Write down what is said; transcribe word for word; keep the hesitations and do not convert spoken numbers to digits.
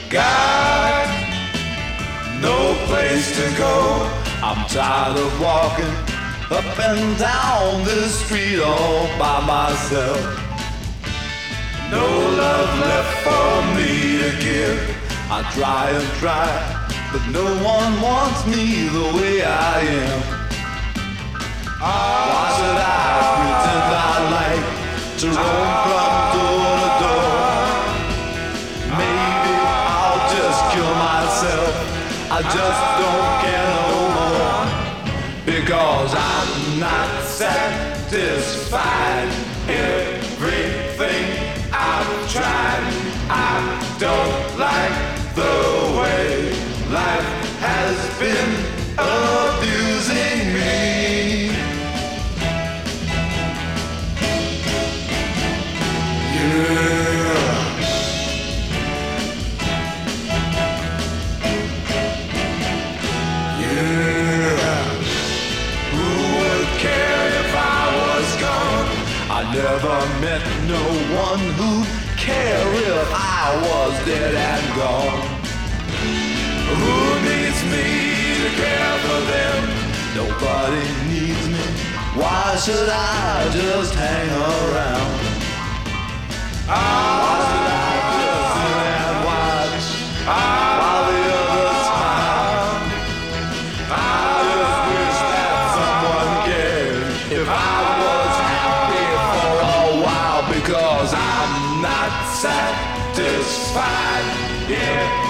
Got no place to go. I'm tired of walking up and down this street all by myself. No love left for me to give. I try and try, but no one wants me the way I am. Why should I pretend I like to roam from door to door? Maybe I'll just kill myself. I just don't care no more, because I'm not satisfied. Everything I've tried, I don't like the way life has been abusing me. Yeah. Yeah. Who would care if I was gone? I never met no one who'd care if I was dead and gone. Who needs me to care for them? Nobody needs me. Why should I just hang around? Why should I just sit and watch while the others smile? I just wish that someone cared if I was happy for a while, because I'm not satisfied. Yeah.